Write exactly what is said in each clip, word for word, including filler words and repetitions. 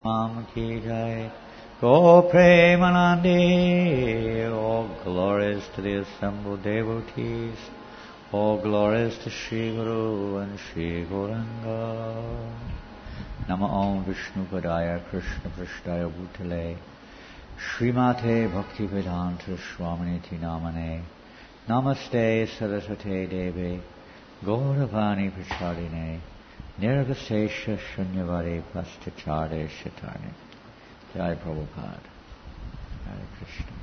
Ram ki jai. Go Premanande. All glories to the assembled devotees. All glories to Shri Guru and Shri Gauranga. Nama Om Vishnu Padaya Krishna Prasthaya Bhutale. Srimate Bhakti Vedanta Swaminiti Namane. Namaste Saraswate Deve. Gauravani Prachadine. Nirvasesha Shunyavare Pastacharya Shatarni. Jai Prabhupada. Hare Krishna.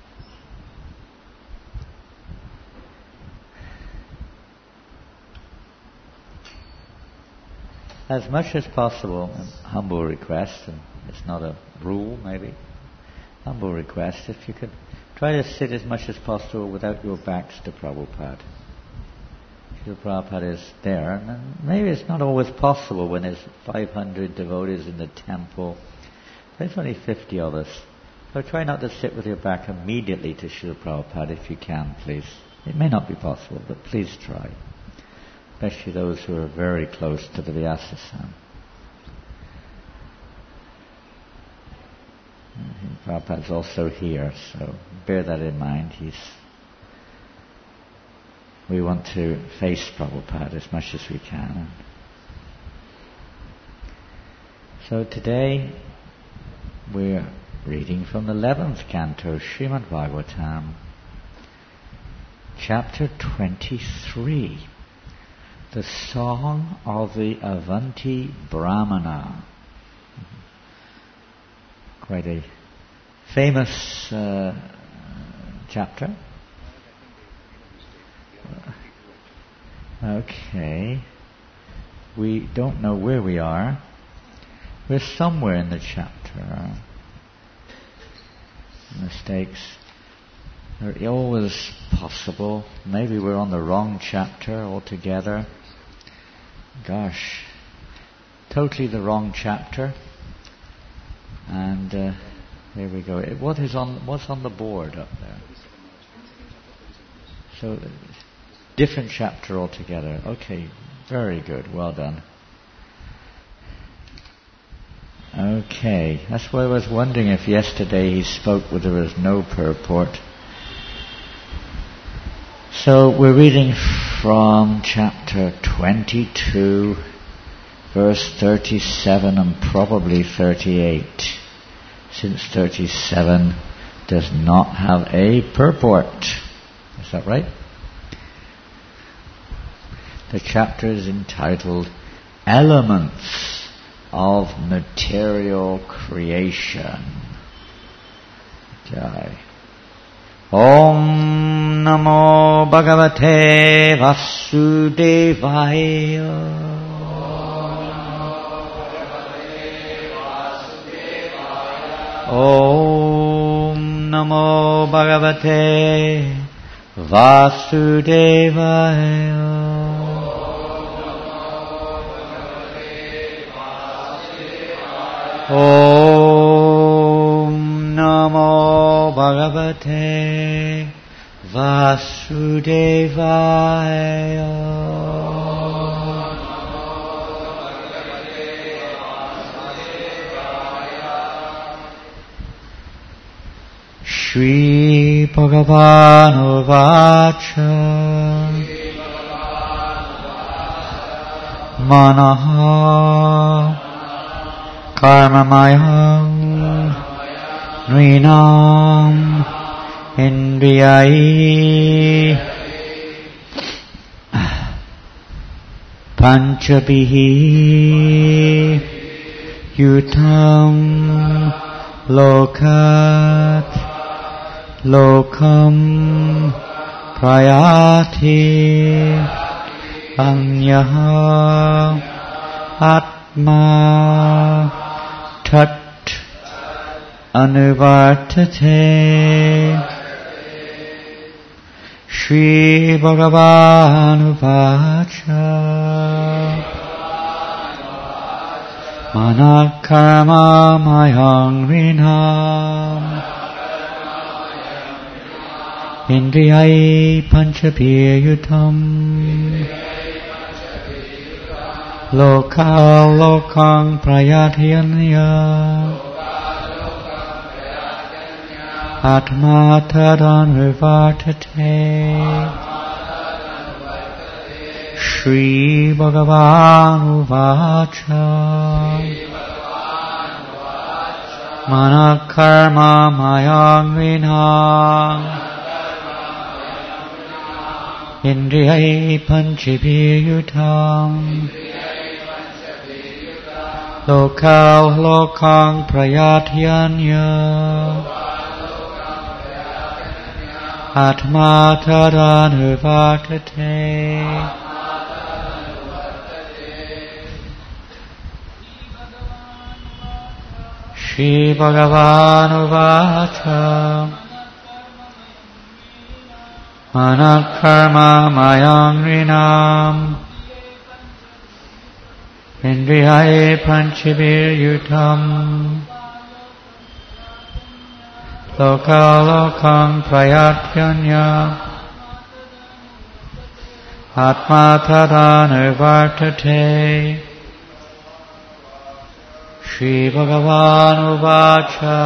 As much as possible, humble request, and it's not a rule maybe, humble request, if you could try to sit as much as possible without your backs to Prabhupada. Srila Prabhupada is there, and maybe it's not always possible when there's five hundred devotees in the temple. There's only fifty of us. So try not to sit with your back immediately to Srila Prabhupada if you can, please. It may not be possible, but please try. Especially those who are very close to the Vyasasana. Prabhupada's also here, so bear that in mind. He's We want to face Prabhupada as much as we can. So today we're reading from the eleventh canto, Srimad Bhagavatam, chapter twenty-three, the Song of the Avanti Brahmana. Quite a famous uh, chapter. Okay. We don't know where we are. We're somewhere in the chapter. Mistakes are always possible. Maybe we're on the wrong chapter altogether. Gosh. Totally the wrong chapter. And uh, there we go. What is on, what's on the board up there? So, different chapter altogether. Okay, very good. Well done. Okay, that's why I was wondering if yesterday he spoke where there was no purport. So we're reading from chapter twenty-two, verse thirty-seven and probably thirty-eight, since thirty-seven does not have a purport. Is that right? The chapter is entitled Elements of Material Creation. Jai. Om Namo Bhagavate Vasudevaya. Om Namo Bhagavate Vasudevaya. Om Namo Bhagavate Vasudevaya. Shri Bhagavan Vacha Manaha Karmamayam Nrinam Indriyai Panchabihi Yutam Lokat Lokam Prayati Anyaha Atma Tat Anuvartate. Shri Bhagavan Vacha Manakarma Mayang Rinam Indriyai Panchapiyutam Loka lokang prayathyanya Atma tadanvivartate Shri Bhagavan Uvacha Mana karma mayangvinam Indriyai panchibhiyutam Lokal lokang prayatyanya Atma tadanvivartate Shri Bhagavan Uvacha Mana karma mayangrinam Indriyae panchibhiryutam Lokalokam prayatyanya Atma tadanvivartate Shri Bhagavan Uvacha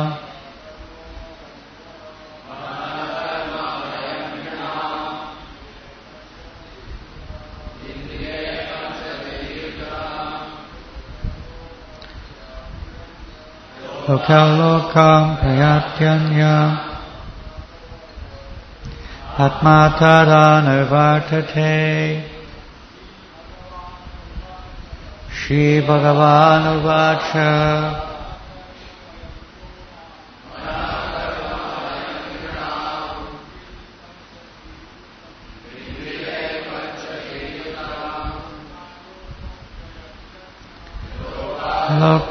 Lokalokam prayatyanya Atma tadanvivartate Shri Bhagavan Uvacha Lok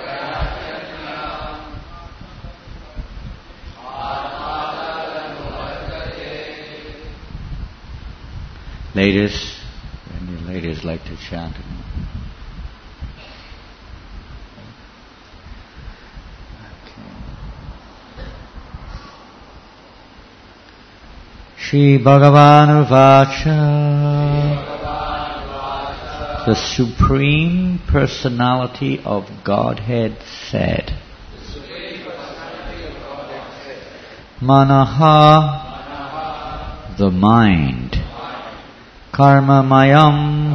Ladies, any ladies like to chant? Shri Bhagavan Uvacha, the Supreme Personality of Godhead said, Manaha, the mind, Karma mayam,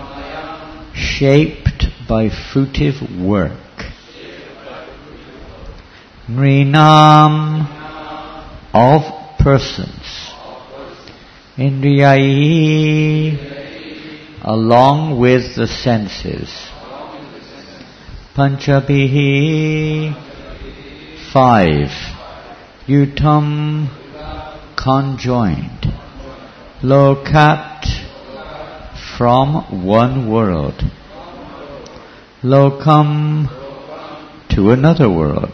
shaped by fruitive work, Nrinam, of persons, Indriyayi, along with the senses, Panchabhihi, five, Yutam, conjoined, Lokat, from one world, Lokam, to another world,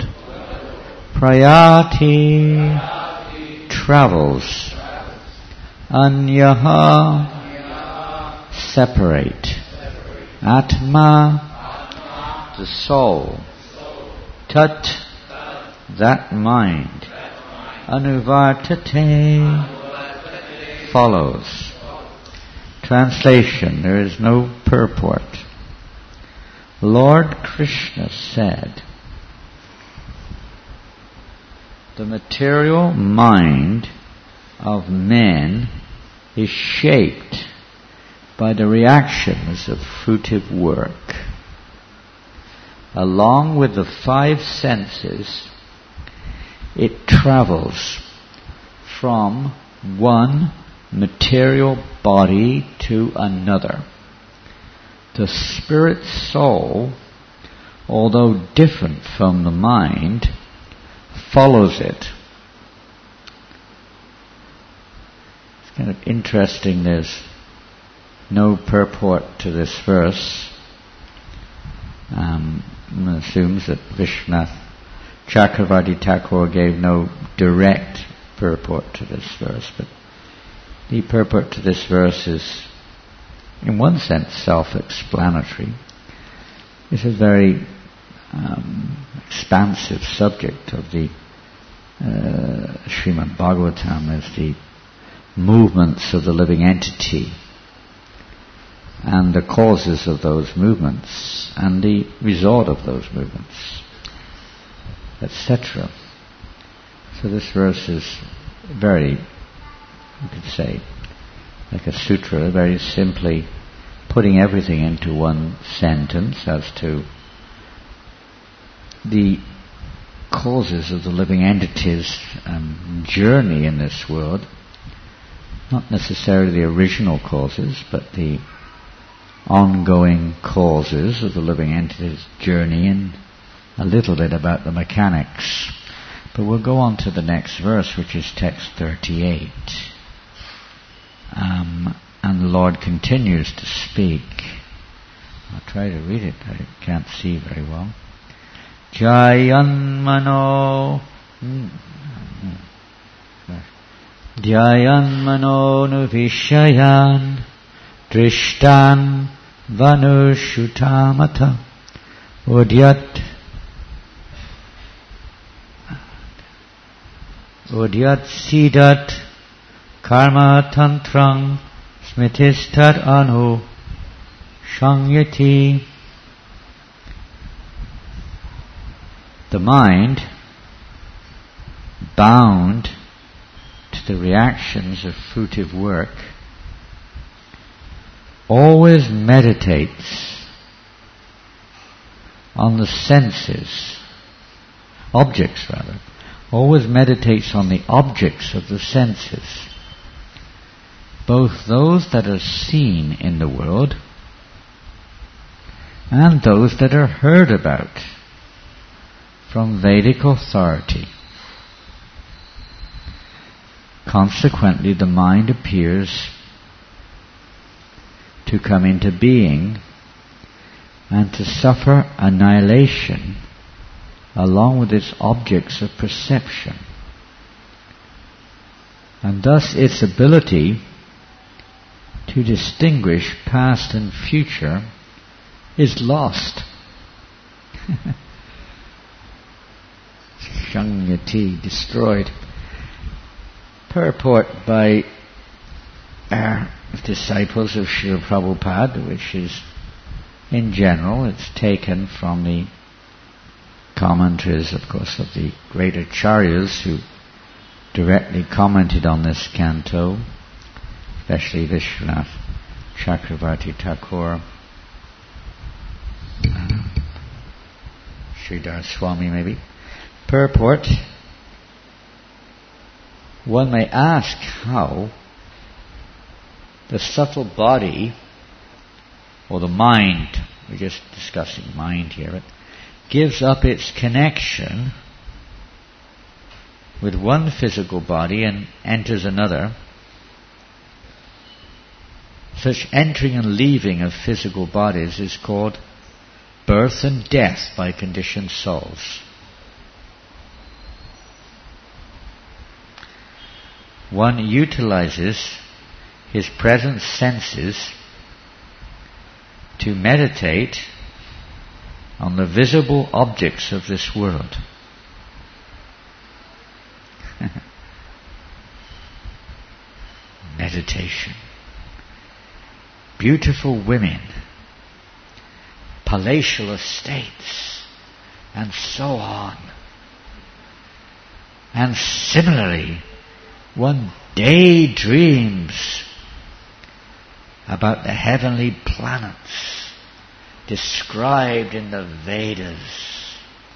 Prayati, travels, Anyaha, separate, Atma, the soul, Tat, that mind, Anuvartate, follows. Translation, there is no purport. Lord Krishna said, the material mind of men is shaped by the reactions of fruitive work. Along with the five senses, it travels from one material body to another. The spirit soul, although different from the mind, follows it. It's kind of interesting, there's no purport to this verse. Um, one assumes that Vishwanath Chakravarti Thakur gave no direct purport to this verse, but the purport to this verse is, in one sense, self-explanatory. It's a very um, expansive subject of the uh, Srimad Bhagavatam as the movements of the living entity. and the causes of those movements, and the result of those movements, et cetera. So this verse is very, you could say, like a sutra, very simply putting everything into one sentence as to the causes of the living entity's um, journey in this world. Not necessarily the original causes, but the ongoing causes of the living entity's journey, and a little bit about the mechanics. But we'll go on to the next verse, which is text thirty-eight. Um, and the Lord continues to speak. I'll try to read it, I can't see very well. Jayanmano Jayanmano nuvishayan drishtan vanushutamata udyat udyat sidat karma tantrang smitistat anu shangyati. The mind, bound to the reactions of fruitive work, always meditates on the senses, objects rather, always meditates on the objects of the senses, both those that are seen in the world and those that are heard about from Vedic authority. Consequently, the mind appears to come into being and to suffer annihilation along with its objects of perception. And thus its ability to distinguish past and future is lost. Shangyati, destroyed. Purport by our disciples of Srila Prabhupada, which is, in general, it's taken from the commentaries, of course, of the great acharyas who directly commented on this canto, especially Vishwanath Chakravarti Thakur, uh, Sridhar Swami maybe. Purport: one may ask how the subtle body, or the mind, we're just discussing mind here, it gives up its connection with one physical body and enters another. Such entering and leaving of physical bodies is called birth and death by conditioned souls. One utilizes his present senses to meditate on the visible objects of this world. Meditation. Beautiful women, palatial estates, and so on. And similarly, one daydreams about the heavenly planets described in the Vedas.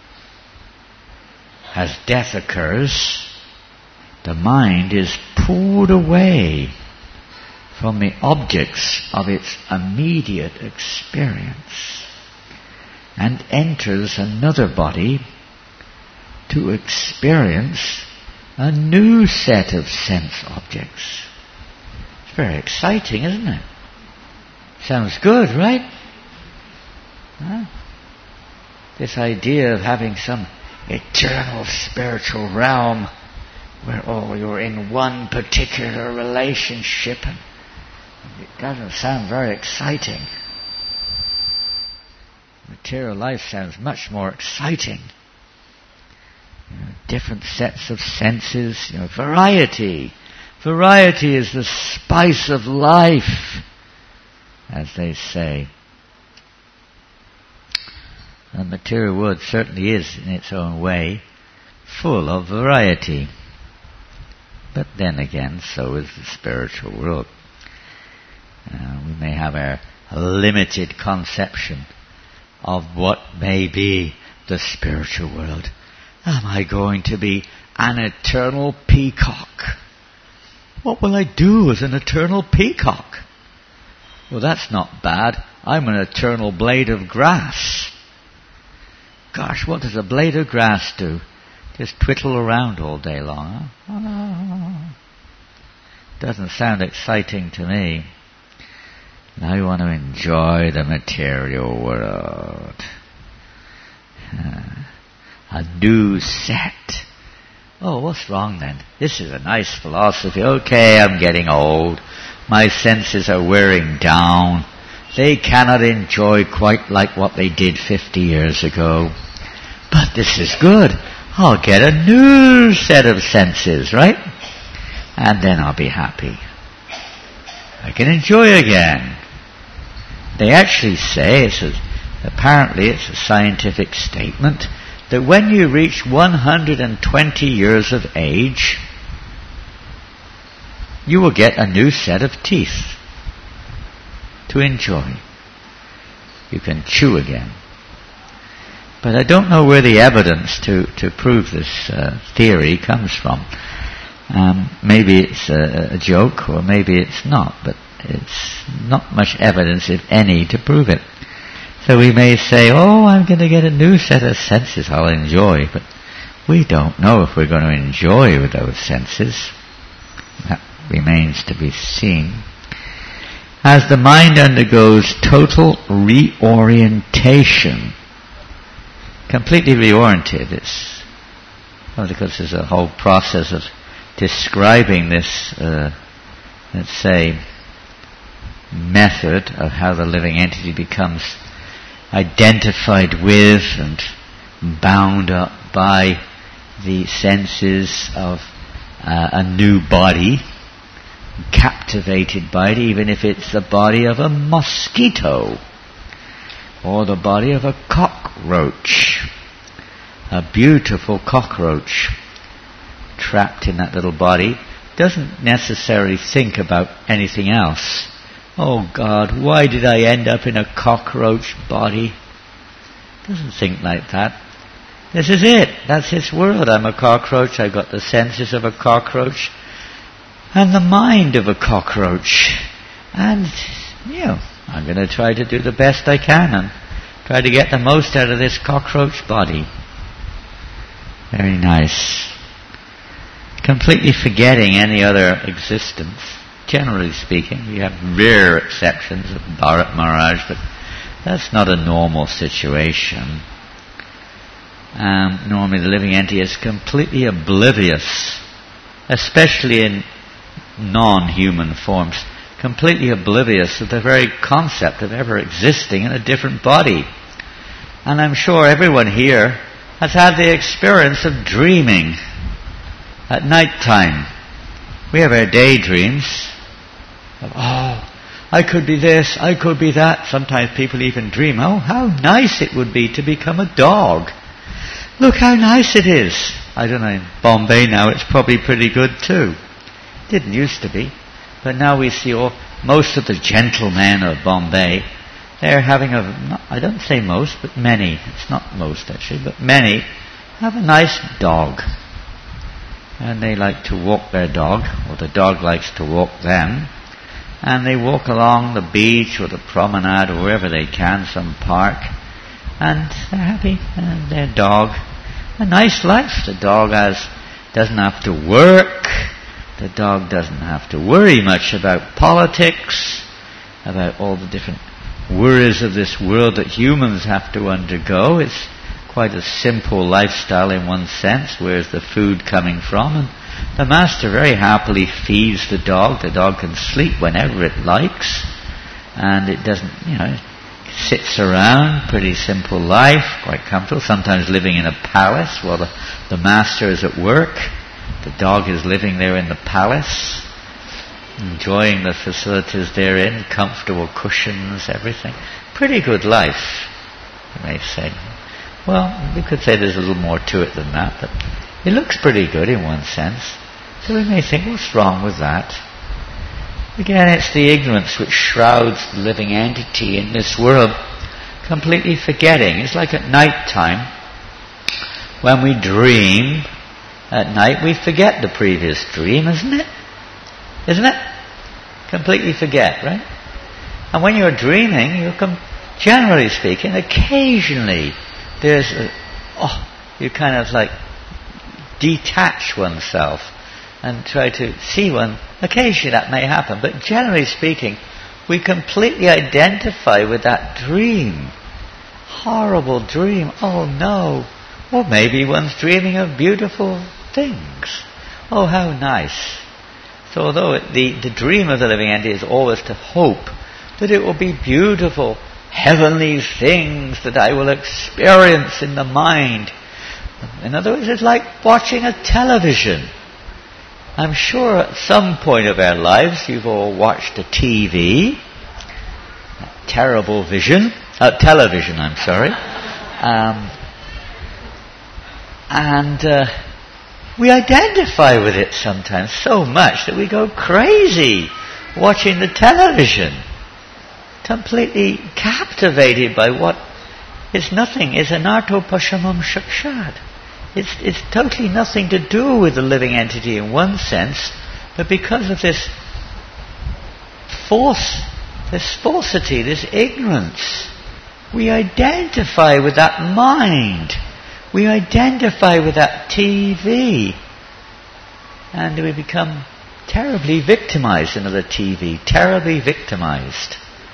As death occurs, the mind is pulled away from the objects of its immediate experience and enters another body to experience a new set of sense objects. It's very exciting, isn't it? Sounds good, right? Huh? This idea of having some eternal spiritual realm where, oh, you're in one particular relationship, and it doesn't sound very exciting. Material life sounds much more exciting. You know, different sets of senses, you know, variety. Variety is the spice of life. as they say. The material world certainly is, in its own way, full of variety. But then again, so is the spiritual world. Uh, we may have a, a limited conception of what may be the spiritual world. Am I going to be an eternal peacock? What will I do as an eternal peacock? Well, that's not bad. I'm an eternal blade of grass. Gosh, what does a blade of grass do? Just twiddle around all day long. Huh? Oh, doesn't sound exciting to me. Now you want to enjoy the material world. Uh, a new set. Oh, what's wrong then? This is a nice philosophy. Okay, I'm getting old. My senses are wearing down. They cannot enjoy quite like what they did fifty years ago. But this is good. I'll get a new set of senses, right? And then I'll be happy. I can enjoy again. They actually say, it's a, apparently it's a scientific statement, that when you reach one hundred twenty years of age, you will get a new set of teeth to enjoy. You can chew again. But I don't know where the evidence to, to prove this uh, theory comes from. Um, maybe it's a, a joke, or maybe it's not, but it's not much evidence, if any, to prove it. So we may say, oh, I'm going to get a new set of senses I'll enjoy, but we don't know if we're going to enjoy with those senses. That remains to be seen. As the mind undergoes total reorientation, completely reoriented, it's, well, because there's a whole process of describing this, uh, let's say, method of how the living entity becomes identified with and bound up by the senses of uh, a new body, captivated by it, even if it's the body of a mosquito or the body of a cockroach, a beautiful cockroach trapped in that little body, doesn't necessarily think about anything else. Oh God, why did I end up in a cockroach body? Doesn't think like that. This is it. That's its world. I'm a cockroach. I've got the senses of a cockroach and the mind of a cockroach. And, you know, I'm going to try to do the best I can and try to get the most out of this cockroach body. Very nice. Completely forgetting any other existence. Generally speaking, we have rare exceptions of Bharat Maharaj, but that's not a normal situation. Um, normally the living entity is completely oblivious, especially in non-human forms, completely oblivious of the very concept of ever existing in a different body. And I'm sure everyone here has had the experience of dreaming at night time. We have our daydreams of, oh, I could be this, I could be that. Sometimes people even dream, oh, how nice it would be to become a dog. Look how nice it is. I don't know, in Bombay now it's probably pretty good too. Didn't used to be. But now we see all, most of the gentlemen of Bombay, they're having a, not, I don't say most, but many, it's not most actually, but many have a nice dog. And they like to walk their dog, or the dog likes to walk them. And they walk along the beach or the promenade or wherever they can, some park. And they're happy. And their dog, a nice life. The dog has, doesn't have to work. The dog doesn't have to worry much about politics, about all the different worries of this world that humans have to undergo. It's quite a simple lifestyle in one sense. Where's the food coming from? And the master very happily feeds the dog. The dog can sleep whenever it likes, and it doesn't, you know, it sits around, pretty simple life, quite comfortable, sometimes living in a palace while the, the master is at work. The dog is living there in the palace. enjoying the facilities therein, comfortable cushions, everything. Pretty good life, you may say. Well, we could say there's a little more to it than that, but it looks pretty good in one sense. So we may think, what's wrong with that? Again, it's the ignorance which shrouds the living entity in this world, completely forgetting. It's like at night time, when we dream at night, we forget the previous dream, isn't it? Isn't it? Completely forget, right? And when you're dreaming, you can, generally speaking, occasionally, there's a, oh, you kind of like detach oneself and try to see one. Occasionally that may happen, but generally speaking, we completely identify with that dream. Horrible dream. Oh no. Or maybe one's dreaming of beautiful things. Oh, how nice. So although it, the, the dream of the living entity is always to hope that it will be beautiful, heavenly things that I will experience in the mind. In other words, it's like watching a television. I'm sure at some point of our lives you've all watched a T V, a terrible vision, uh, television, I'm sorry. Um, and uh, we identify with it sometimes so much that we go crazy watching the television, completely captivated by what is nothing, is anarto pashamam shakshad. It's, it's totally nothing to do with the living entity in one sense, but because of this false, this falsity, this ignorance, we identify with that mind. We identify with that T V. And we become terribly victimized, another T V, terribly victimized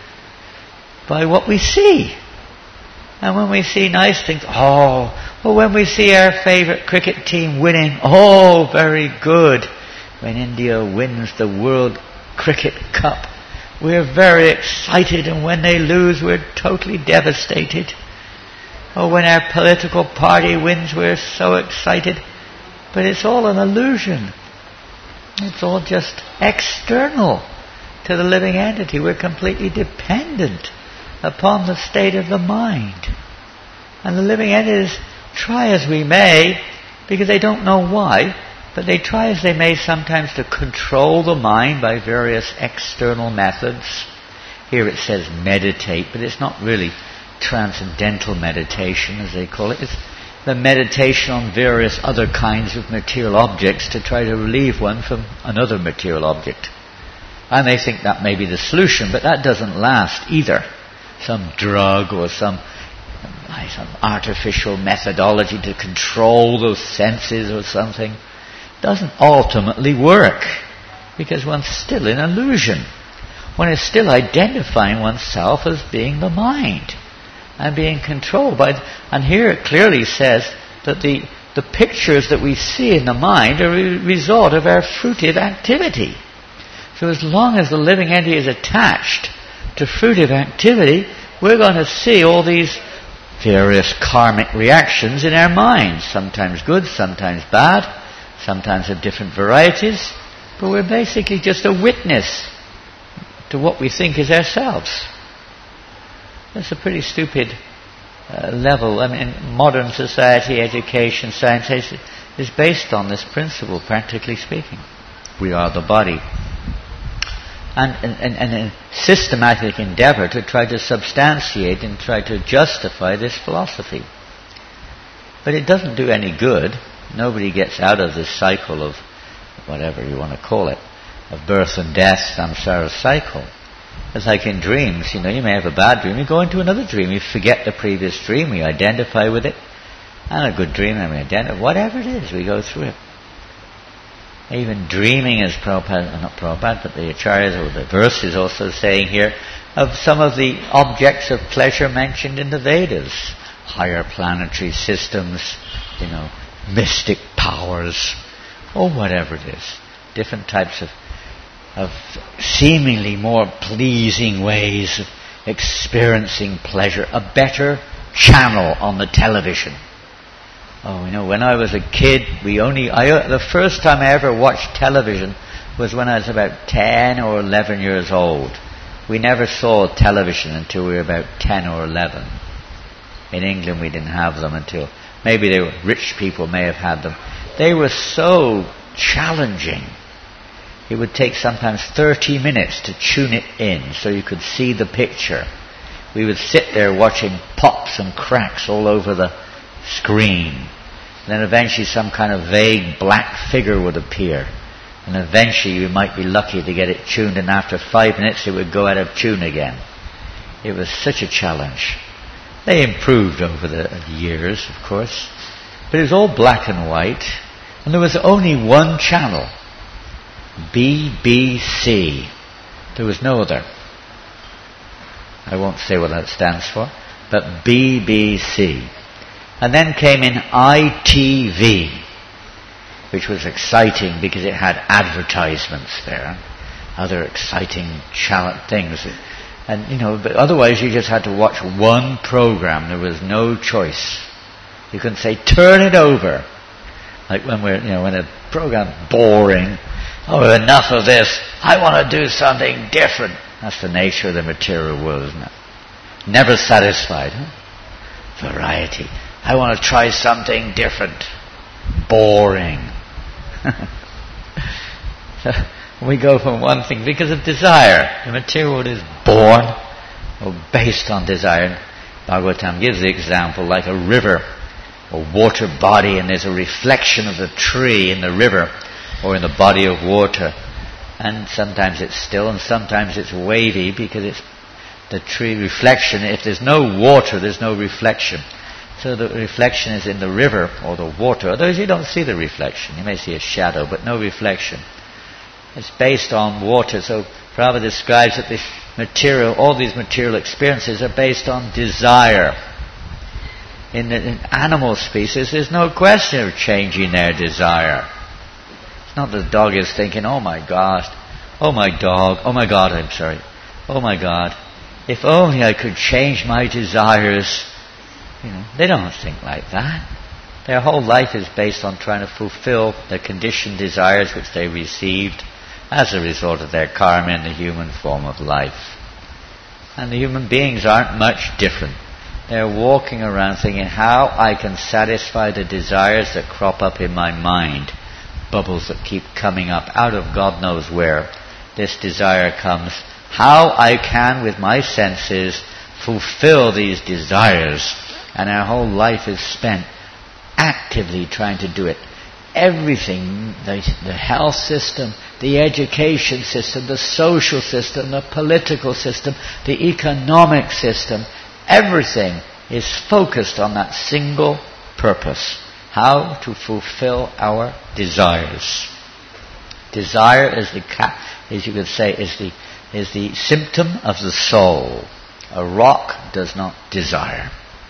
by what we see. And when we see nice things, oh, or when we see our favourite cricket team winning, oh, very good. When India wins the World Cricket Cup, we're very excited, and when they lose, we're totally devastated. Or when our political party wins, we're so excited. But it's all an illusion. It's all just external to the living entity. We're completely dependent upon the state of the mind. And the living entities try as we may, because they don't know why, but they try as they may sometimes to control the mind by various external methods. Here it says meditate, but it's not really transcendental meditation, as they call it. It's the meditation on various other kinds of material objects to try to relieve one from another material object. And they think that may be the solution, but that doesn't last either. Some drug or some, some artificial methodology to control those senses or something doesn't ultimately work, because one's still in illusion. One is still identifying oneself as being the mind and being controlled by... Th- and here it clearly says that the, the pictures that we see in the mind are a result of our fruitive activity. So as long as the living entity is attached to fruitive activity, we're going to see all these various karmic reactions in our minds. Sometimes good, sometimes bad, sometimes of different varieties. But we're basically just a witness to what we think is ourselves. That's a pretty stupid uh, level. I mean, modern society, education, science is based on this principle, practically speaking. We are the body. And, and, and a systematic endeavor to try to substantiate and try to justify this philosophy. But it doesn't do any good. Nobody gets out of this cycle of whatever you want to call it, of birth and death, samsara cycle. It's like in dreams, you know, you may have a bad dream, you go into another dream, you forget the previous dream, we identify with it, and a good dream, and we identify, whatever it is, we go through it. Even dreaming, as Prabhupada, not Prabhupada, but the Acharyas, or the verse is also saying here, of some of the objects of pleasure mentioned in the Vedas. Higher planetary systems, you know, mystic powers, or whatever it is. Different types of, of seemingly more pleasing ways of experiencing pleasure. A better channel on the television. Oh, you know, when I was a kid, we only, I, the first time I ever watched television was when I was about ten or eleven years old. We never saw television until we were about ten or eleven. In England we didn't have them until, maybe they were, rich people may have had them. They were so challenging. It would take sometimes thirty minutes to tune it in so you could see the picture. We would sit there watching pops and cracks all over the screen. And then eventually some kind of vague black figure would appear. And eventually you might be lucky to get it tuned, and after five minutes it would go out of tune again. It was such a challenge. They improved over the years, of course. But it was all black and white. And there was only one channel. B B C. There was no other. I won't say what that stands for, but B B C. And then came in I T V, which was exciting because it had advertisements there, other exciting challenge things. And, you know, but otherwise you just had to watch one program. There was no choice. You couldn't say, turn it over. Like when we're, you know, when a program's boring, oh, enough of this, I want to do something different. That's the nature of the material world, isn't it? Never satisfied. Huh? Variety. I want to try something different. Boring. So we go from one thing because of desire. The material world is born or based on desire. Bhagavatam gives the example like a river or water body, and there's a reflection of the tree in the river or in the body of water. And sometimes it's still and sometimes it's wavy because it's the tree reflection. If there's no water, there's no reflection. So the reflection is in the river or the water. Otherwise you don't see the reflection. You may see a shadow, but no reflection. It's based on water. So Prabhupada describes that this material, all these material experiences are based on desire. In, the, in animal species, there's no question of changing their desire. It's not the dog is thinking, oh my gosh, oh my dog, oh my God, I'm sorry, oh my God, if only I could change my desires. You know, they don't think like that. Their whole life is based on trying to fulfill the conditioned desires which they received as a result of their karma in the human form of life. And the human beings aren't much different. They're walking around thinking how I can satisfy the desires that crop up in my mind. Bubbles that keep coming up out of God knows where. This desire comes. How I can, with my senses, fulfill these desires. And our whole life is spent actively trying to do it. Everything, the, the health system, the education system, the social system, the political system, the economic system, everything is focused on that single purpose. How to fulfill our desires. Desire is the, as you could say, is the, is the symptom of the soul. A rock does not desire.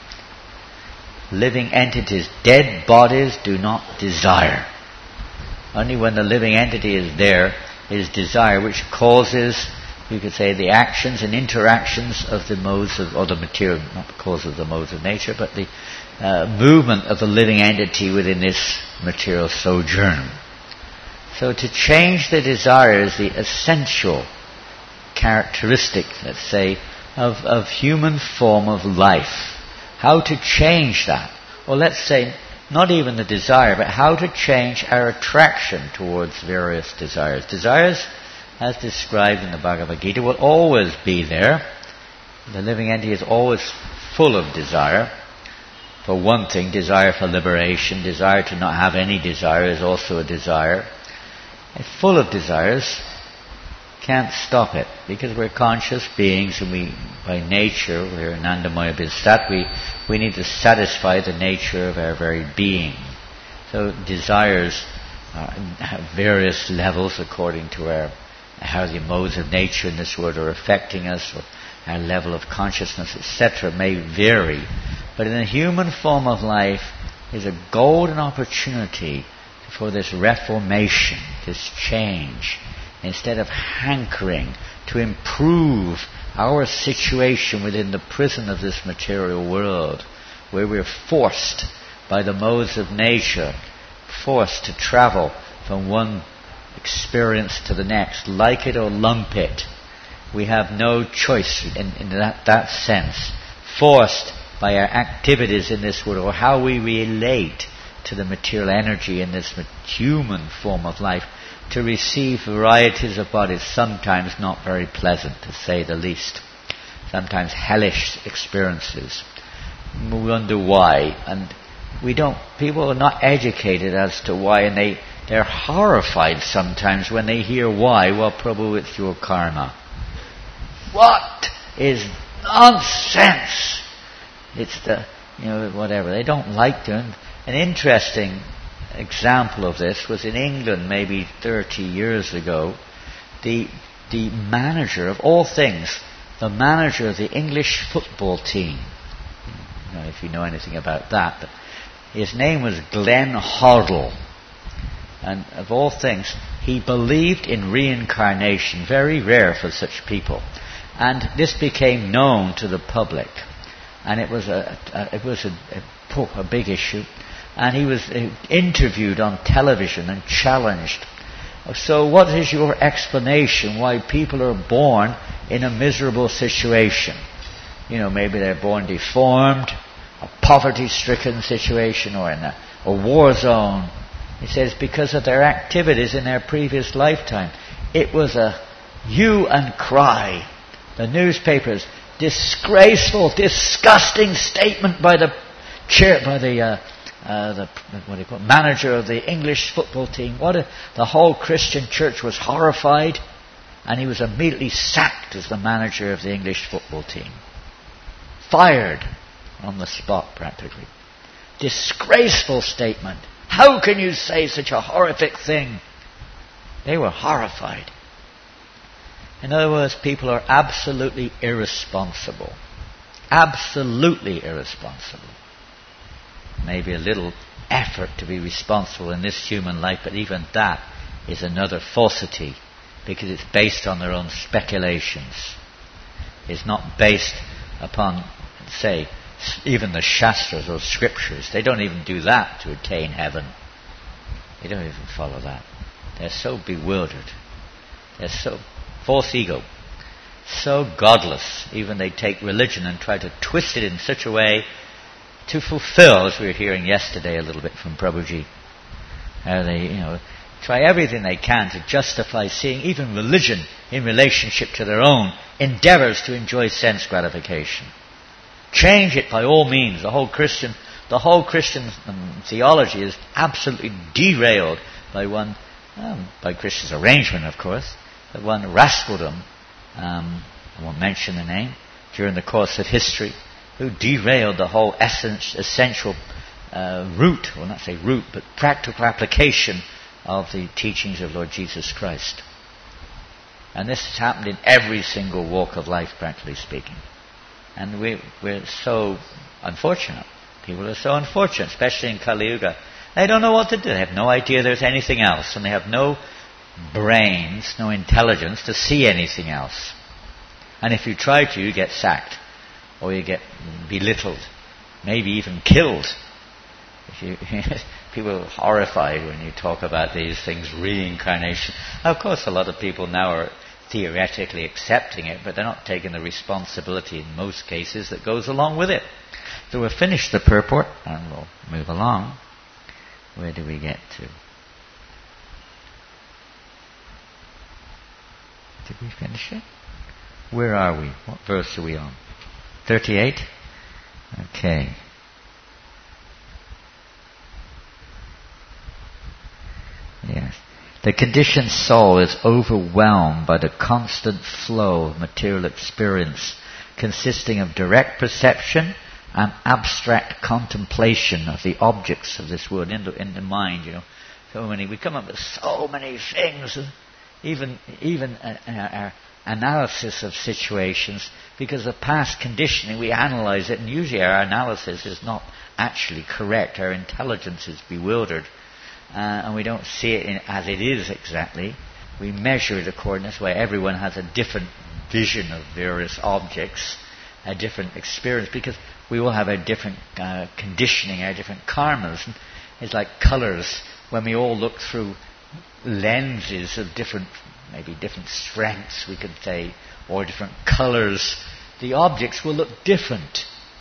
Living entities, dead bodies do not desire. Only when the living entity is there is desire, which causes, you could say, the actions and interactions of the modes of, or the material, not because of the modes of nature, but the uh, movement of the living entity within this material sojourn. So to change the desire is the essential characteristic, let's say, of, of human form of life. How to change that? Well, let's say, not even the desire, but how to change our attraction towards various desires. Desires, as described in the Bhagavad Gita, will always be there. The living entity is always full of desire. For one thing, desire for liberation, desire to not have any desire is also a desire. It's full of desires. Can't stop it, because we're conscious beings and we, by nature, we're Anandamaya Bhistat, we, we need to satisfy the nature of our very being. So desires uh, have various levels according to our, how the modes of nature in this world are affecting us, or our level of consciousness, et cetera, may vary. But in the human form of life is a golden opportunity for this reformation, this change. Instead of hankering to improve our situation within the prison of this material world, where we're forced by the modes of nature, forced to travel from one experience to the next, like it or lump it. We have no choice in, in that, that sense, forced by our activities in this world, or how we relate to the material energy in this human form of life, to receive varieties of bodies, sometimes not very pleasant, to say the least. Sometimes hellish experiences. We wonder why, and we don't. People are not educated as to why, and they they're horrified sometimes when they hear why. Well, Prabhu, it's your karma. What is nonsense? It's the you know whatever they don't like to. An interesting example of this was in England, maybe thirty years ago. The the manager of all things, the manager of the English football team. I don't know if you know anything about that, but his name was Glenn Hoddle. And of all things, he believed in reincarnation, very rare for such people. And this became known to the public. And it was a, a it was a, a, a big issue. And he was interviewed on television and challenged. So what is your explanation why people are born in a miserable situation? You know, maybe they're born deformed, a poverty-stricken situation, or in a, a war zone. He says because of their activities in their previous lifetime. It was a hue and cry. The newspapers, disgraceful, disgusting statement by the chair, by the uh, uh, the what do you call it, manager of the English football team. What a, the whole Christian church was horrified, and he was immediately sacked as the manager of the English football team. Fired on the spot, practically. Disgraceful statement. How can you say such a horrific thing? They were horrified. In other words, people are absolutely irresponsible. Absolutely irresponsible. Maybe a little effort to be responsible in this human life, but even that is another falsity, because it's based on their own speculations. It's not based upon, say, even the Shastras or Scriptures. They don't even do that to attain heaven. They don't even follow that. They're so bewildered. They're so false ego, so godless. Even they take religion and try to twist it in such a way to fulfill, as we were hearing yesterday a little bit from Prabhuji, how they, you know, try everything they can to justify seeing even religion in relationship to their own endeavors to enjoy sense gratification. Change it by all means. The whole Christian, the whole Christian um, theology is absolutely derailed by one, um, by Krishna's arrangement, of course, but one Rasputin, um, I won't mention the name, during the course of history, who derailed the whole essence, essential uh, root, well not say root, but practical application of the teachings of Lord Jesus Christ. And this has happened in every single walk of life, practically speaking. And we, we're so unfortunate. People are so unfortunate, especially in Kali Yuga. They don't know what to do. They have no idea there's anything else. And they have no brains, no intelligence to see anything else. And if you try to, you get sacked. Or you get belittled. Maybe even killed. If you, people are horrified when you talk about these things, reincarnation. Of course, a lot of people now are theoretically accepting it, but they're not taking the responsibility in most cases that goes along with it. So we'll finish the purport and we'll move along. Where do we get to? Did we finish it? Where are we? What verse are we on? thirty-eight? Okay. Yes. The conditioned soul is overwhelmed by the constant flow of material experience, consisting of direct perception and abstract contemplation of the objects of this world in the, in the mind. You know, so many. We come up with so many things, even even uh, our analysis of situations, because of past conditioning. We analyze it, and usually our analysis is not actually correct. Our intelligence is bewildered. Uh, and we don't see it in, as it is exactly. We measure it according to this way. Everyone has a different vision of various objects, a different experience, because we all have a different uh, conditioning, our different karmas. And it's like colours. When we all look through lenses of different, maybe different strengths, we could say, or different colours, the objects will look different.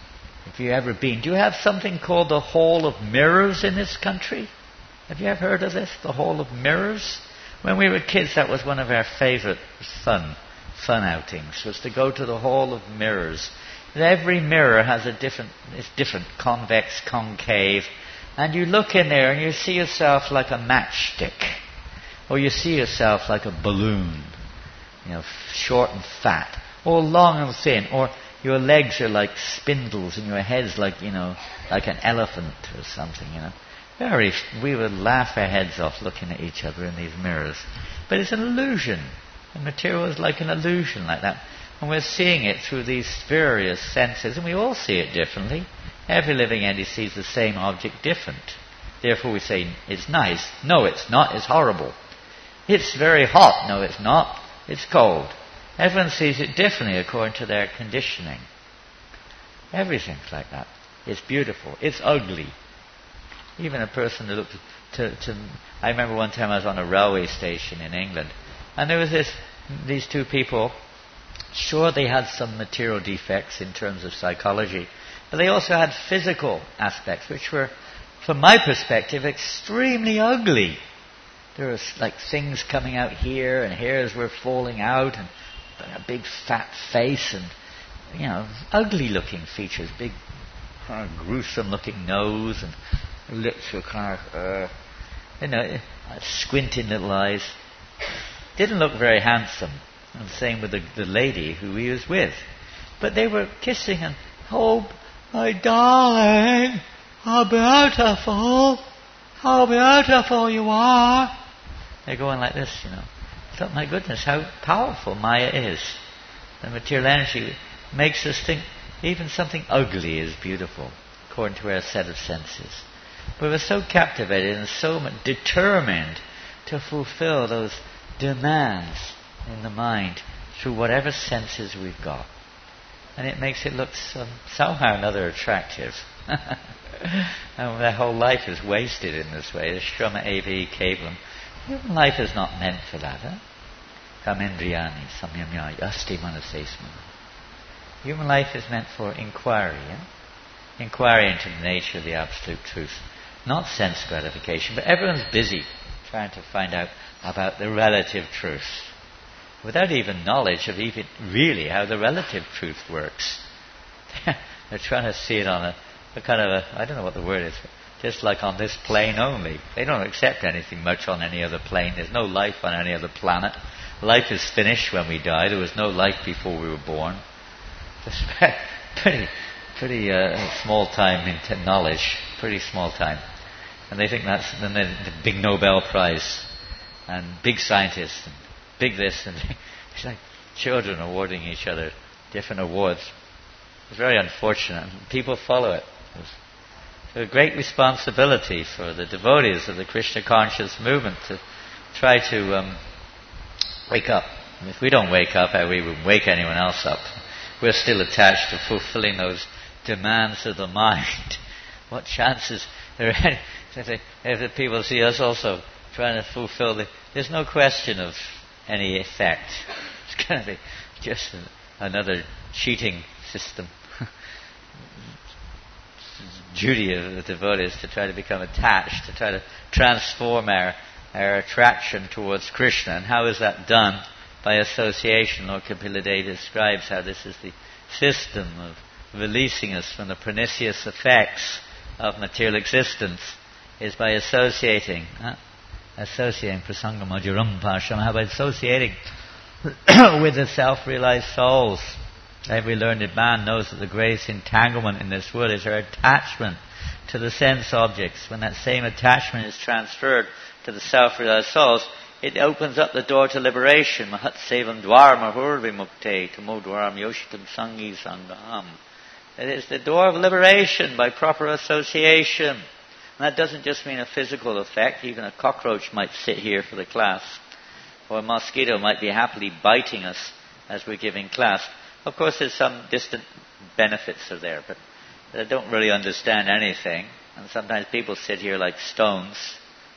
If you've ever been, do you have something called the Hall of Mirrors in this country? Have you ever heard of this, the Hall of Mirrors? When we were kids, that was one of our favourite fun, fun outings, was to go to the Hall of Mirrors. And every mirror has a different, it's different, convex, concave, and you look in there and you see yourself like a matchstick, or you see yourself like a balloon, you know, short and fat, or long and thin, or your legs are like spindles and your head's like, you know, like an elephant or something, you know. Very, we would laugh our heads off looking at each other in these mirrors. But it's an illusion. The material is like an illusion like that. And we're seeing it through these various senses, and we all see it differently. Every living entity sees the same object different. Therefore we say, it's nice. No, it's not. It's horrible. It's very hot. No, it's not. It's cold. Everyone sees it differently according to their conditioning. Everything's like that. It's beautiful. It's ugly. Even a person that looked to, to... I remember one time I was on a railway station in England, and there was this, these two people. Sure, they had some material defects in terms of psychology, but they also had physical aspects, which were, from my perspective, extremely ugly. There was like things coming out here, and hairs were falling out, and a big fat face, and, you know, ugly-looking features, big, kind of gruesome-looking nose, and lips were kind of, uh, you know, squinting little eyes. Didn't look very handsome. And same with the, the lady who he was with. But they were kissing and, oh, my darling, how beautiful, how beautiful you are. They're going like this, you know. I thought, my goodness, how powerful Maya is. The material energy makes us think even something ugly is beautiful, according to our set of senses. But we're so captivated and so determined to fulfill those demands in the mind through whatever senses we've got. And it makes it look some, somehow or another attractive. And their whole life is wasted in this way. The Shrama Evi Kevalam. Human life is not meant for that. Huh? Kamendriyani samyamya asti manasesman. Human life is meant for inquiry. Huh? Inquiry into the nature of the absolute truth. Not sense gratification, but everyone's busy trying to find out about the relative truth, without even knowledge of even really how the relative truth works. They're trying to see it on a, a kind of a, I don't know what the word is, just like on this plane only. They don't accept anything much on any other plane. There's no life on any other planet. Life is finished when we die. There was no life before we were born. It's pretty, pretty uh, small time in knowledge, pretty small time. And they think that's then the big Nobel Prize and big scientists and big this and it's like children awarding each other different awards. It's very unfortunate. People follow it. It's a great responsibility for the devotees of the Krishna conscious movement to try to um, wake up. And if we don't wake up, how we would wake anyone else up? We're still attached to fulfilling those demands of the mind. What chances there are any, if, they, if the people see us also trying to fulfill the... There's no question of any effect. It's going to be just an, another cheating system. Duty of the devotees to try to become attached, to try to transform our, our attraction towards Krishna. And how is that done? By association. Lord Kapila Dev describes how this is the system of releasing us from the pernicious effects of material existence, is by associating. Huh? Associating, prasanga majuram pasham, how by associating with the self-realized souls. Every learned man knows that the greatest entanglement in this world is our attachment to the sense objects. When that same attachment is transferred to the self-realized souls, it opens up the door to liberation. Mahat sevam dwar mahur vimukte tamo dwaram yoshitam sangi sangam. It is the door of liberation by proper association. And that doesn't just mean a physical effect. Even a cockroach might sit here for the class. Or a mosquito might be happily biting us as we're giving class. Of course, there's some distant benefits are there, but they don't really understand anything. And sometimes people sit here like stones,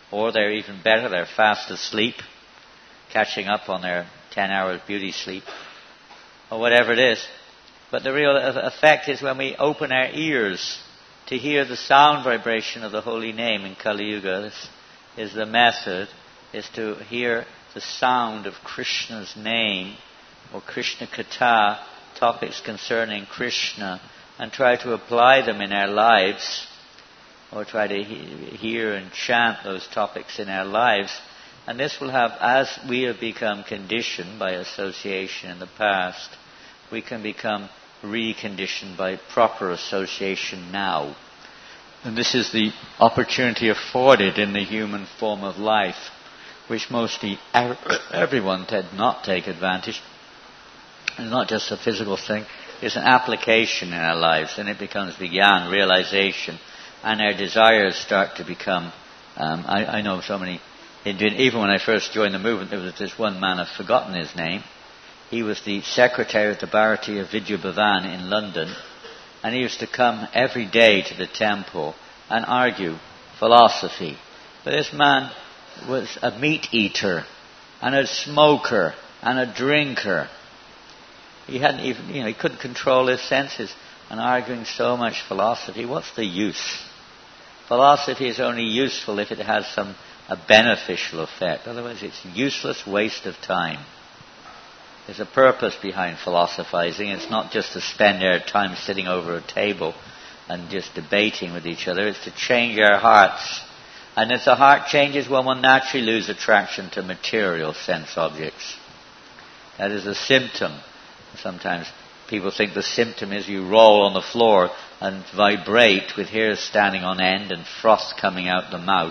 Or they're even better, they're fast asleep, catching up on their ten hours beauty sleep, or whatever it is. But the real effect is when we open our ears to hear the sound vibration of the holy name in Kali Yuga. This is the method, is to hear the sound of Krishna's name, or Krishna Katha, topics concerning Krishna, and try to apply them in our lives, or try to he- hear and chant those topics in our lives. And this will have, as we have become conditioned by association in the past, we can become reconditioned by proper association now. And this is the opportunity afforded in the human form of life, which mostly everyone did not take advantage. It's not just a physical thing, it's an application in our lives, and it becomes beyond realization, and our desires start to become, um, I, I know so many, even when I first joined the movement, there was this one man, I've forgotten his name. He was the secretary of the Bharati of Vidya Bhavan in London, and he used to come every day to the temple and argue philosophy. But this man was a meat eater, and a smoker, and a drinker. He hadn't even, you know, he couldn't control his senses, and arguing so much philosophy. What's the use? Philosophy is only useful if it has some a beneficial effect. Otherwise, it's a useless waste of time. There's a purpose behind philosophizing. It's not just to spend our time sitting over a table and just debating with each other. It's to change our hearts. And as the heart changes, one will naturally lose attraction to material sense objects. That is a symptom. Sometimes people think the symptom is you roll on the floor and vibrate with hairs standing on end and froth coming out the mouth.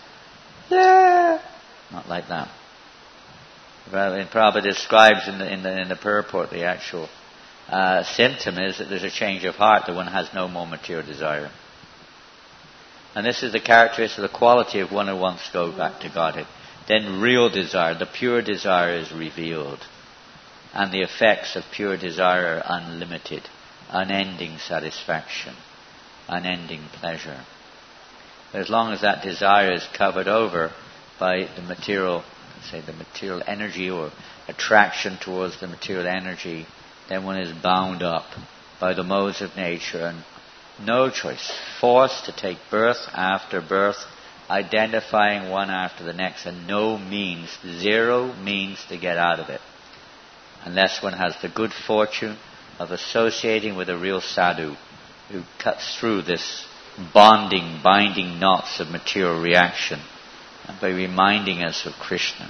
Yeah. Not like that. And Prabhupada describes in the, in the, in the purport the actual uh, symptom is that there's a change of heart, that one has no more material desire. And this is the characteristic, the quality of one who wants to go back to Godhead. Then real desire, the pure desire is revealed. And the effects of pure desire are unlimited, unending satisfaction, unending pleasure. But as long as that desire is covered over by the material, say the material energy or attraction towards the material energy, then one is bound up by the modes of nature and no choice, forced to take birth after birth, identifying one after the next, and no means, zero means to get out of it, unless one has the good fortune of associating with a real sadhu who cuts through this bonding, binding knots of material reaction, and by reminding us of Krishna.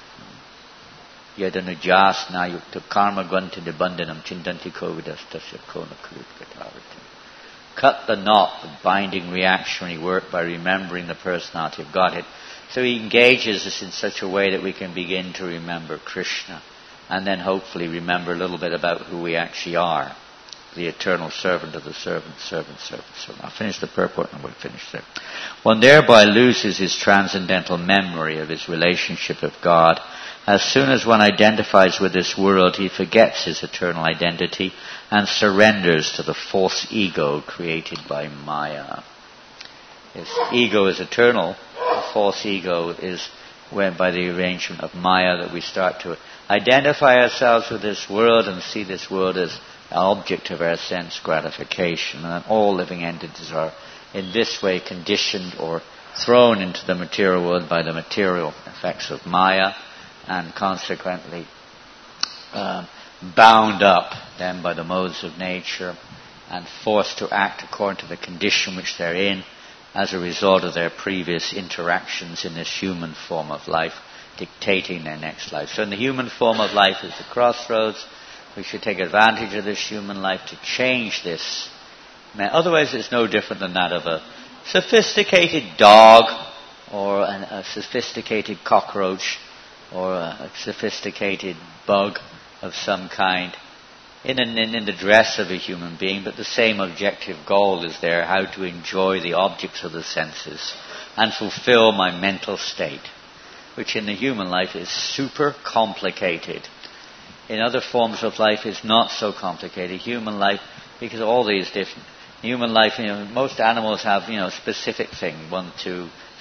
Yadanujasna yukta karma gvanti nibandhanam chintanti kovidastasya kona kalutkatarati. Cut the knot of binding reactionary work by remembering the personality of Godhead. So he engages us in such a way that we can begin to remember Krishna, and then hopefully remember a little bit about who we actually are. The eternal servant of the servant, servant, servant, servant. I'll finish the purport and we'll finish there. One thereby loses his transcendental memory of his relationship with God. As soon as one identifies with this world, he forgets his eternal identity and surrenders to the false ego created by Maya. His ego is eternal. The false ego is when, by the arrangement of Maya, that we start to identify ourselves with this world and see this world as an object of our sense gratification. And all living entities are in this way conditioned or thrown into the material world by the material effects of Maya, and consequently uh, bound up then by the modes of nature and forced to act according to the condition which they're in as a result of their previous interactions in this human form of life, dictating their next life. So in the human form of life is the crossroads. We should take advantage of this human life to change this. Otherwise it's no different than that of a sophisticated dog or an, a sophisticated cockroach or a sophisticated bug of some kind in, an, in the dress of a human being, but the same objective goal is there, how to enjoy the objects of the senses and fulfill my mental state, which in the human life is super complicated. In other forms of life is not so complicated. Human life, because all these different, human life, you know, most animals have, you know, specific thing, one, two,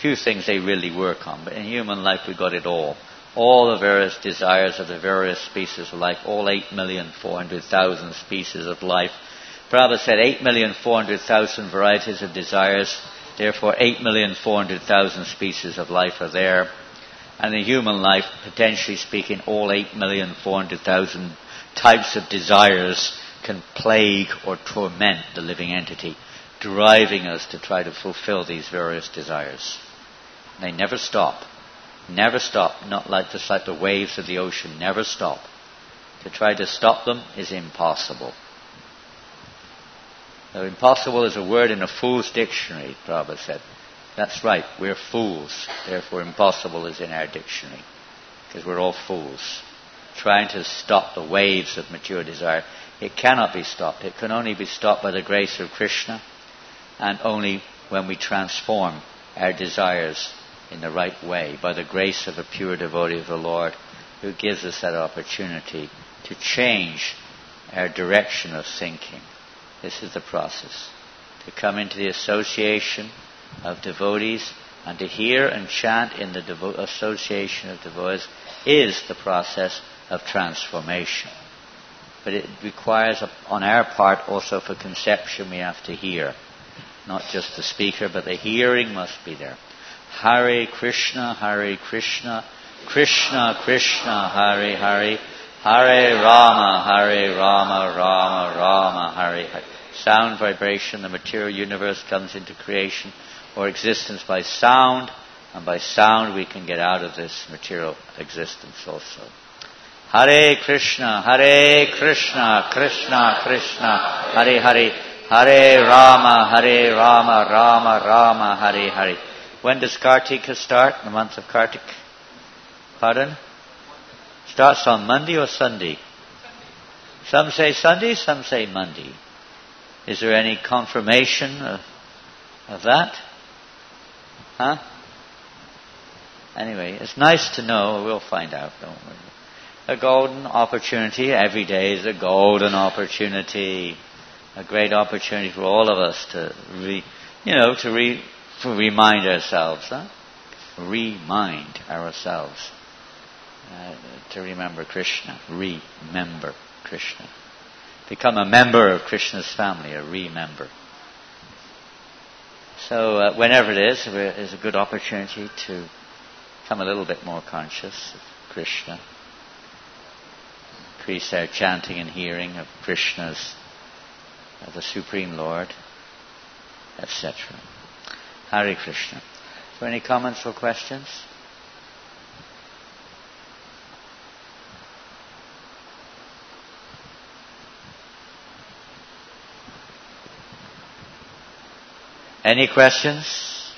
few things they really work on. But in human life, we got it all. All the various desires of the various species of life, all eight million four hundred thousand species of life. Prabhupada said eight million four hundred thousand varieties of desires, therefore eight million four hundred thousand species of life are there. And in human life, potentially speaking, all eight million four hundred thousand types of desires can plague or torment the living entity, driving us to try to fulfill these various desires. And they never stop. Never stop. Not like just like the waves of the ocean. Never stop. To try to stop them is impossible. Now, impossible is a word in a fool's dictionary, Prabhupada said. That's right, we're fools. Therefore impossible is in our dictionary. Because we're all fools. Trying to stop the waves of mature desire. It cannot be stopped. It can only be stopped by the grace of Krishna, and only when we transform our desires in the right way, by the grace of a pure devotee of the Lord, who gives us that opportunity to change our direction of thinking. This is the process. To come into the association of devotees and to hear and chant in the devo- association of devotees is the process of transformation. But it requires, on our part, also for conception, we have to hear. Not just the speaker, but the hearing must be there. Hare Krishna, Hare Krishna, Krishna Krishna, Hare Hare, Hare Rama, Hare Rama, Rama Rama, Hare Hare. Sound vibration, the material universe comes into creation or existence by sound, and by sound we can get out of this material existence also. Hare Krishna, Hare Krishna, Krishna Krishna, Hare Hare, Hare Rama, Hare Rama, Rama Rama, Hare Hare. When does Kartika start? The month of Kartik? Pardon? Starts on Monday or Sunday? Some say Sunday, some say Monday. Is there any confirmation of, of that? Huh? Anyway, it's nice to know. We'll find out, don't we? A golden opportunity. Every day is a golden opportunity. A great opportunity for all of us to, re, you know, to, re, to remind ourselves. Huh? Remind ourselves. Uh, to remember Krishna. Remember Krishna. Become a member of Krishna's family, a remember. So uh, whenever it is, it is a good opportunity to become a little bit more conscious of Krishna. Increase our chanting and hearing of Krishna's, of the Supreme Lord, et cetera. Hare Krishna. Is there any comments or questions? Any questions?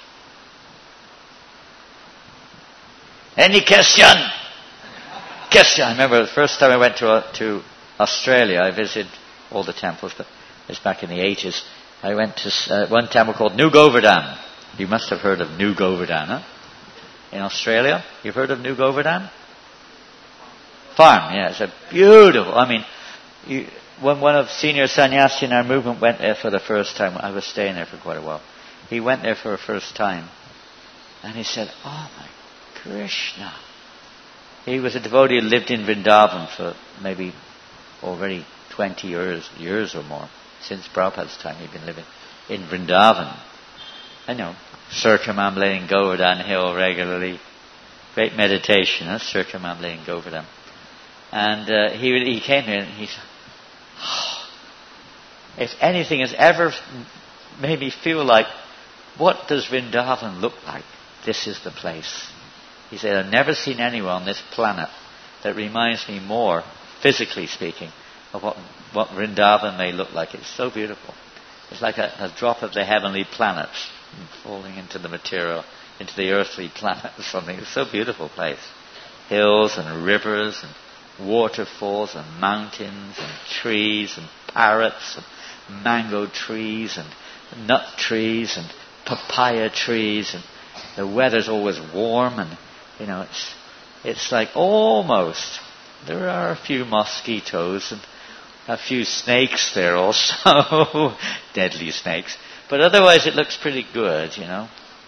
Any question? Question. I remember the first time I went to uh, to Australia, I visited all the temples, but it's back in the eighties. I went to uh, one temple called New Govardhan. You must have heard of New Govardhan, huh? In Australia. You've heard of New Govardhan? Farm, yeah. It's a beautiful, I mean, you, when one of senior sannyasi in our movement went there for the first time, I was staying there for quite a while. He went there for the first time, and he said, "Oh my Krishna." He was a devotee who lived in Vrindavan for maybe already twenty years, years or more. Since Prabhupada's time, he'd been living in Vrindavan. I know, circumambulating Govardhan Hill regularly. Great meditation, huh? Circumambulating Govardhan. And uh, he he came here and he said, oh, if anything has ever made me feel like, what does Vrindavan look like? This is the place. He said, I've never seen anyone on this planet that reminds me more, physically speaking, of what, what Vrindavan may look like. It's so beautiful. It's like a, a drop of the heavenly planets falling into the material, into the earthly planet or something. It's a so beautiful place. Hills and rivers and waterfalls and mountains and trees and parrots and mango trees and nut trees and papaya trees, and the weather's always warm, and you know it's it's like almost there are a few mosquitoes and a few snakes there also, deadly snakes, but otherwise it looks pretty good, you know.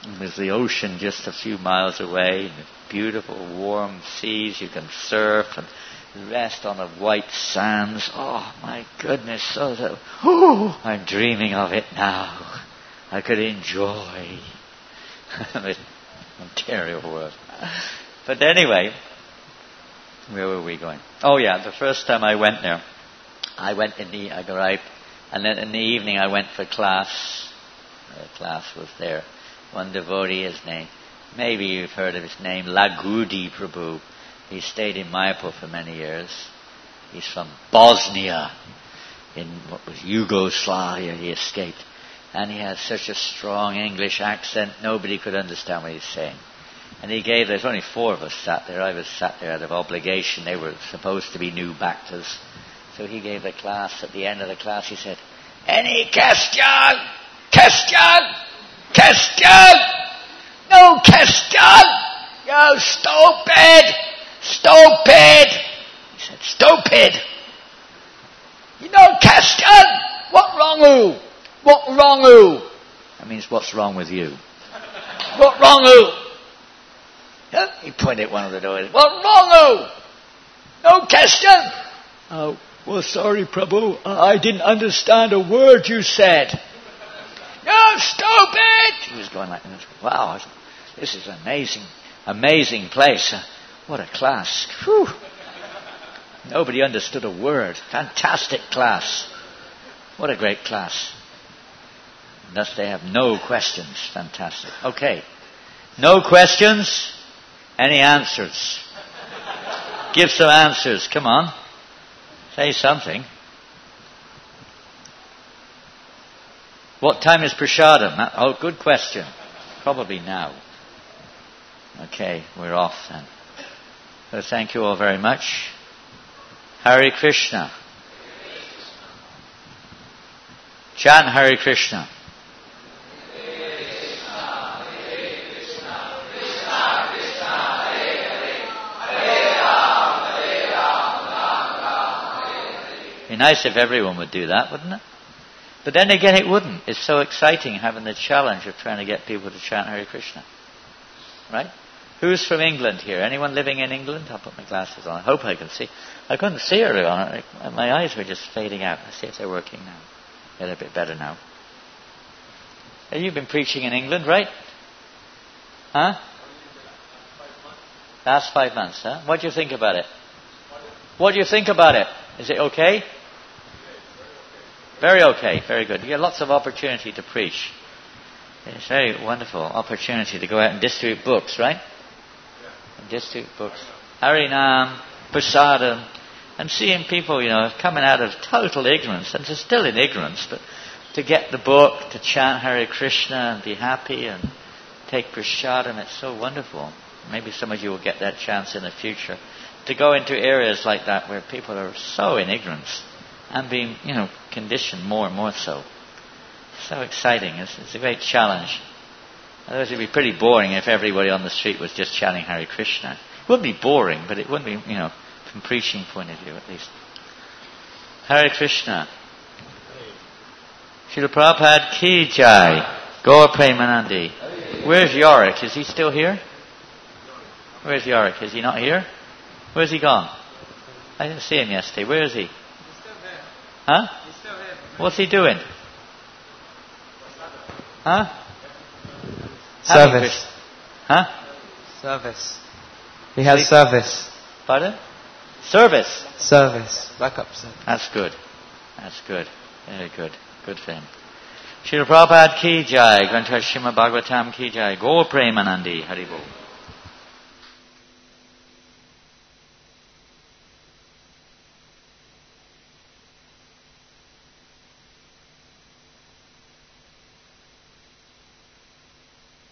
And there's the ocean just a few miles away, and beautiful warm seas. You can surf and rest on the white sands. Oh my goodness, so, so oh, I'm dreaming of it now. I could enjoy the Ontario world. But anyway, where were we going? Oh yeah, the first time I went there, I went in the, I arrived, and then in the evening I went for class. The class was there. One devotee, his name, maybe you've heard of his name, Lagudi Prabhu. He stayed in Mayapur for many years. He's from Bosnia, in what was Yugoslavia. He escaped. And he had such a strong English accent, nobody could understand what he's saying. And he gave, there's only four of us sat there. I was sat there out of obligation. They were supposed to be new Bhaktas. So he gave the class, at the end of the class, he said, "Any question? Question? Question? No question? You stupid! Stupid!" He said, "Stupid! You know question? What wrong who? What wrong who?" That means what's wrong with you? What wrong who? Yeah, he pointed at one of the doors. What wrong who? No question? Oh, well, sorry, Prabhu. I didn't understand a word you said. "You stupid!" He was going like this. Wow, this is amazing, amazing place. What a class. Whew. Nobody understood a word. Fantastic class. What a great class. And thus they have no questions. Fantastic. Okay. No questions. Any answers? Give some answers. Come on. Say something. What time is Prasadam? Oh, good question. Probably now. Okay, we're off then. So thank you all very much. Hare Krishna. Chant Hare Krishna. It'd be nice if everyone would do that, wouldn't it? But then again, it wouldn't. It's so exciting having the challenge of trying to get people to chant Hare Krishna. Right? Who's from England here? Anyone living in England? I'll put my glasses on. I hope I can see. I couldn't see earlier on. My eyes were just fading out. Let's see if they're working now. They're a bit better now. Have you been preaching in England, right? Huh? Last five months, huh? What do you think about it? What do you think about it? Is it okay? Very okay, very good. You get lots of opportunity to preach. It's a very wonderful opportunity to go out and distribute books, right? And distribute books. Harinam, Prasadam, and seeing people, you know, coming out of total ignorance, and they're still in ignorance, but to get the book, to chant Hare Krishna and be happy and take Prasadam, it's so wonderful. Maybe some of you will get that chance in the future. To go into areas like that where people are so in ignorance and being, you know, conditioned more and more so. So exciting. It's, it's a great challenge. Otherwise it would be pretty boring if everybody on the street was just chanting Hare Krishna. It wouldn't be boring, but it wouldn't be, you know, from preaching point of view at least. Hare Krishna. Srila Prabhupada Ki Jai. Gaur Premanandi. Where's Yorick? Is he still here? Where's Yorick? Is he not here? Where's he gone? I didn't see him yesterday. Where is he? He's still here. Huh? He's still here. What's he doing? Huh? Service. Huh? Service. He has Sleep. service. Pardon? Service. Service. Backup service. That's good. That's good. Very good. Good thing. Srila Prabhupada Ki Jai. Granth Srimad Bhagavatam Ki Jai. Gaur Premanandi. Hari Bol.